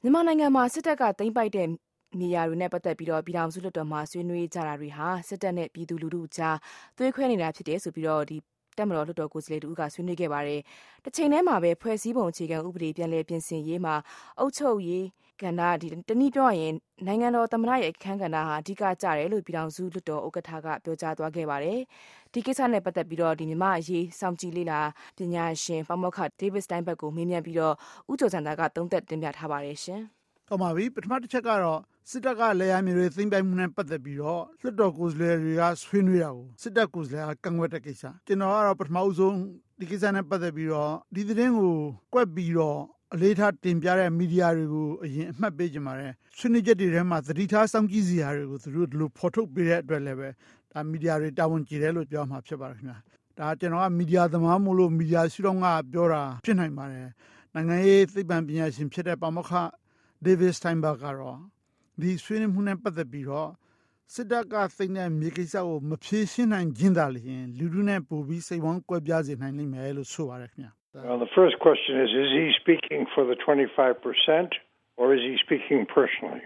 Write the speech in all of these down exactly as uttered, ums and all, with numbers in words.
မြန်မာနိုင်ငံမှာစစ်တပ်ကသိမ်းပိုက်တဲ့နေရာတွေနဲ့ပတ်သက်ပြီးတော့ပြည်ထောင်စုလွှတ်တော်မှာဆွေးနွေးကြတာတွေဟာစစ်တပ်နဲ့ပြည်သူလူထုကြားသွေးခွဲနေတာဖြစ်တယ်ဆိုပြီးတော့ဒီတက်မတော်လွှတ်တော်ကိုယ်စားလှယ်တို့ကဆွေးနွေးခဲ့ပါတယ်။တစ်ချိန်တည်းမှာပဲဖွဲ့စည်းပုံအခြေခံဥပဒေပြန်လည်ပြင်ဆင်ရေးမှာအုပ်ချုပ်ရေးကဏ္ဍဒီတနည်းပြောရင်နိုင်ငံတော်သမ္မတရဲ့အခမ်းကဏ္ဍဟာအဓိကကျတယ်လို့ပြည်ထောင်စုလွှတ်တော်ဥက္ကဋ္ဌကပြောကြားသွားခဲ့ပါတယ်။ဒီကိစ္စနဲ့ပတ်သက်ပြီးတော့ဒီမြမအရေးစောင့်ကြည့်လေ့လာပညာရှင်ပေါမောက္ခ David Steinberg ကိုမေးမြန်းပြီးတော့ဦးကျော်စံသာကသုံးသပ်တင်ပြထားပါတယ်ရှင်။ဟုတ်ပါပြီပထမတစ်ချက်ကတော့စစ်တပ်ကလေယာဉ်မျိုးတွေသိမ်းပိုက်မှုနဲ့ပတ်သက်ပြီးတော့လွှတ်တော်ကိုယ်စားလှယ်တွေကဆွေးနွေးတာကိုစစ်တပ်ကိုယ်စားလှယ်ကကန့်ကွက်တဲ့ကိစ္စကျွန်တော်ကတော့ပထမဦးဆုံးဒီကိစ္စနဲ့ပတ်သက်ပြီးတော့ဒီသတင်းကိုကွက်ပြီးတော့အလေးထားတင်ပြတဲ့မီဒီယာတွေကိုအရင်အမှတ်ပေးကြပါရယ်ဆွေးနွေးချက်တွေထဲမှာသတိထားစောင့်ကြည့်စရာတွေကိုသူတို့ဒီလိုဖော်ထုတ်ပေးတဲ့အတွက်လည်းပဲဒါမီဒီယာတွေတာဝန်ကျတယ်လို့ပြောမှာဖြစ်ပါတယ်ခင်ဗျာဒါကျွန်တော်ကမီဒီယာသမားမို့လို့မီဒီယာရှုထောင့်ကပြောတာဖြစ်နိုင်ပါတယ်နိုင်ငံရေးသိပ္ပံပညာရှင်ဖြစ်တဲ့ပါမောက္ခ David Steinberg ကတော့ဒီဆွေးနွေးမှုနဲ့ပတ်သက်ပြီးတော့စစ်တပ်ကသိမ်းတဲ့မြေကိစ္စကိုမဖြေရှင်းနိုင်ခြင်းသာလျှင်လူထုနဲ့ပိုပြီးစိတ်ဝမ်းကွဲပြားစေနိုင်လိမ့်မယ်လို့ဆိုပါတယ်ခင်ဗျာ Well, the first question is, is he speaking for the twenty-five percent or is he speaking personally?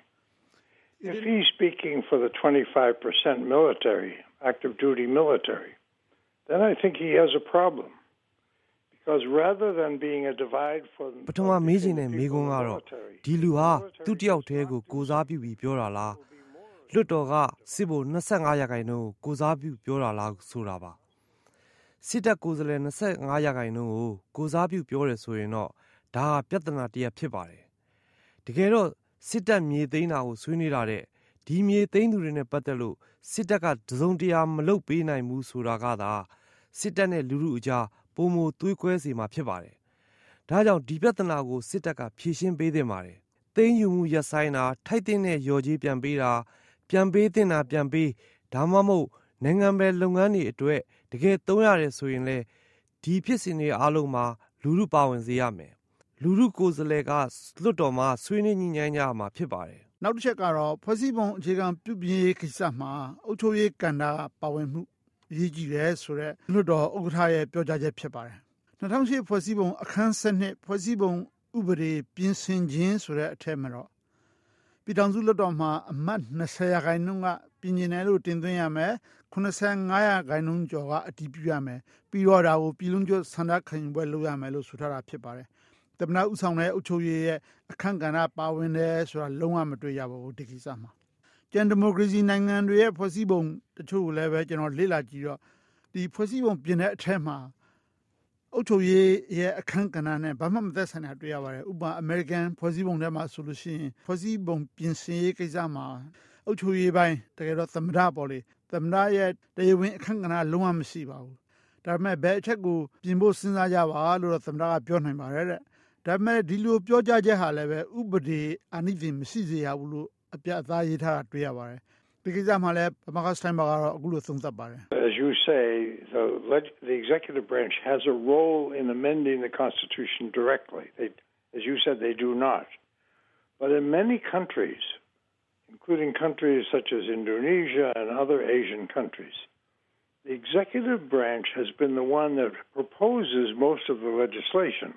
If he's speaking for the twenty-five percent military, active duty military, then I think he has a problem. Because rather than being a divide for ပထမမေးချင်တဲ့မေးခွန်းကတော့ဒီလူဟာသူ့တယောက်တည်းကိုကိုစားပြုပြီးပြောတာလားလွတ်တော်ကစစ်ဘိုtwenty-fiveရာခိုင်နှုန်းကိုကိုစားပြုပြောတာလားဆိုတာပါစစ်တပ်ကိုယ်စားလှယ်twenty-fiveရာခိုင်နှုန်းကိုကိုစားပြုပြောတယ်ဆိုရင်တော့ဒါဟာပြဿနာတစ်ရပ်ဖြစ်ပါတယ်တကယ်တော့စစ်တပ်မြေသိမ်းတာကိုဆွေးနွေးတာတဲ့ဒီမြေသိမ်းသူတွေနဲ့ပတ်သက်လို့စစ်တပ်ကတစုံတရာမလုပ်ပေးနိုင်ဘူးဆိုတာကသာစစ်တပ်နဲ့လူထုအကြားပုံမသွေးကွဲစေမှာဖြစ်ပါတယ်။ဒါကြောင့်ဒီပြဿနာကိုစစ်တပ်ကဖြေရှင်းပေးသင့်ပါတယ်။သိမ်းယူမှုရပ်ဆိုင်းတာထိုက်တဲ့ရော်ကြီးပြန်ပေးတာပြန်ပေးတင်တာပြန်ပေးဒါမှမဟုတ်နိုင်ငံပဲလုပ်ငန်းတွေအတွက်တကယ်သုံးရတယ်ဆိုရင်လေဒီဖြစ်စဉ်တွေအားလုံးမှာလူထုပါဝင်စေရမယ်။လူထုကိုယ်စားလှယ်ကလွတ်တော်မှာဆွေးနွေးညှိနှိုင်းကြမှာဖြစ်ပါတယ်။နောက်တစ်ချက်ကတော့ဖွဲ့စည်းပုံအခြေခံပြုပြင်ရေးကိစ္စမှာအုပ်ချုပ်ရေးကဏ္ဍပါဝင်မှုရေးကြည့်တယ်ဆိုတော့လွှတ်တော်ဥက္ကဋ္ဌရဲ့ပြောကြားချက်ဖြစ်ပါတယ်။two thousand eightဖွဲ့စည်းပုံအခန်းtwelveဖွဲ့စည်းပုံဥပဒေပြင်ဆင်ခြင်းဆိုတဲ့အထက်မှာတော့ပြည်ထောင်စုလွှတ်တော်မှာအမတ်twentyရာခိုင်နှုန်းကပြင်ကျင်တယ်လို့တင်သွင်းရမယ်seventy-fiveရာခိုင်နှုန်းကျော်ကအတည်ပြုရမယ်ပြီးတော့ဒါကိုပြည်လုံးကျွတ်ဆန္ဒခံယူပွဲလုပ်ရမယ်လို့ဆိုထားတာဖြစ်ပါတယ်။သမ္မတဦးဆောင်တဲ့အုပ်ချုပ်ရေးရဲ့အခမ်းကဏ္ဍပါဝင်တယ်ဆိုတာလုံးဝမတွေ့ရပါဘူးဒီကိစ္စမှာကျန်ဒီမိုကရေစီနိုင်ငံတွေရဲ့ဖွဲ့စည်းပုံတချို့ကိုလည်းပဲကျွန်တော်လေ့လာကြည့်တော့ဒီဖွဲ့စည်းပုံပြင်တဲ့အထက်မှာအုပ်ချုပ်ရေးရဲ့အခမ်းကဏ္ဍနဲ့ဘာမှမသက်ဆိုင်တာတွေ့ရပါတယ်ဥပမာအမေရိကန်ဖွဲ့စည်းပုံထဲမှာဆိုလို့ရှိရင်ဖွဲ့စည်းပုံပြင်ဆင်ရေးကိစ္စမှာအုပ်ချုပ်ရေးပိုင်းတကယ်တော့သမ္မတပေါ့လေသမ္မတရဲ့တရားဝင်အခမ်းကဏ္ဍလုံးဝမရှိပါဘူးဒါပေမဲ့ဘယ်အချက်ကိုပြင်ဖို့စဉ်းစားကြပါလို့တော့သမ္မတကပြောနိုင်ပါတယ်တဲ့ဒါပေမဲ့ဒီလိုပြောကြားချက်ဟာလည်းပဲဥပဒေအနိသင်မရှိစေရဘူးလို့အပြတ်အသားရေးထားတာတွေ့ရပါတယ်ဒီကိစ္စမှာလည်းပမာကစတိုင်းဘာကတော့အခုလိုသုံးသပ်ပါတယ် As you say the the executive branch has a role in amending the constitution directly they, as you said they do not but in many countries including countries such as Indonesia and other Asian countries the executive branch has been the one that proposes most of the legislation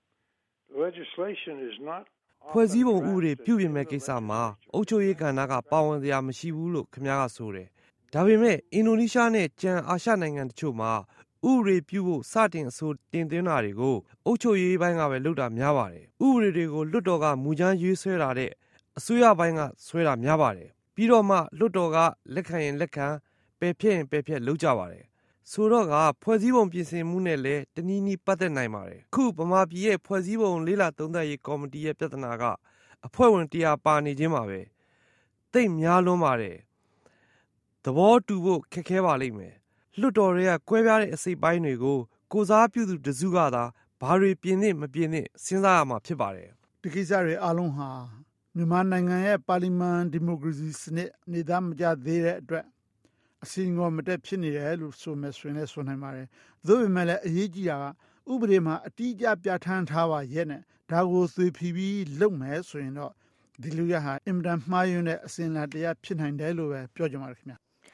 the legislation is not ဖွဲ့စည်းပုံဥပဒေပြုပြင်မဲ့ကိစ္စမှာအုပ်ချုပ်ရေးကဏ္ဍကပါဝင်စရာမရှိဘူးလို့ခင်ဗျားကဆိုတယ်။ဒါပေမဲ့အင်ဒိုနီးရှားနဲ့ကျန်အာရှနိုင်ငံတချို့မှာဥပဒေပြုဖို့စတင်အဆိုတင်သွင်းတာတွေကိုအုပ်ချုပ်ရေးပိုင်းကပဲလုပ်တာများပါတယ်။ဥပဒေတွေကိုလွှတ်တော်ကမူကြမ်းရေးဆွဲတာတဲ့အစိုးရပိုင်းကဆွဲတာများပါတယ်။ပြီးတော့မှလွှတ်တော်ကလက်ခံရင်လက်ခံပယ်ဖျက်ရင်ပယ်ဖျက်လုပ်ကြပါတယ်။ဆိုတော့ကဖွဲ့စည်းပုံပြင်ဆင်မှုနဲ့လည်းတနည်းနည်းပတ်သက်နိုင်ပါတယ်ခုဗမာပြည်ရဲ့ဖွဲ့စည်းပုံလေးလာသုံးသပ်ရေးကော်မတီရဲ့ပြဿနာကအဖွဲ့ဝင်one hundredပါနေခြင်းပါပဲတိတ်များလွန်းပါတယ်သဘောတူဖို့ခက်ခဲပါလိမ့်မယ်လွှတ်တော်တွေကကွဲပြားတဲ့အစိပ်ပိုင်းတွေကိုကိုစားပြုသူတစုကသာဘာတွေပြင်သင့်မပြင်သင့်စဉ်းစားရမှာဖြစ်ပါတယ်ဒီကိစ္စတွေအလုံးဟာမြန်မာနိုင်ငံရဲ့ပါလီမန်ဒီမိုကရေစီစနစ်နေသားမကျသေးတဲ့အတွက်အစီအငေါ်မတက်ဖြစ်နေတယ်လို့ဆိုမယ်ဆိုရင်လည်းဆိုနိုင်ပါတယ်။သို့ပေမဲ့လည်းအရေးကြီးတာကဥပဒေမှာအတိအကျပြဋ္ဌာန်းထားပါရဲ့နဲ့ဒါကိုသွေဖီပြီးလုပ်မယ်ဆိုရင်တော့ဒီလူရဟာအင်မတန်မှားယွင်းတဲ့အစဉ်အလာတရားဖြစ်နိုင်တယ်လို့ပဲပြောကြပါရခင်ဗျာ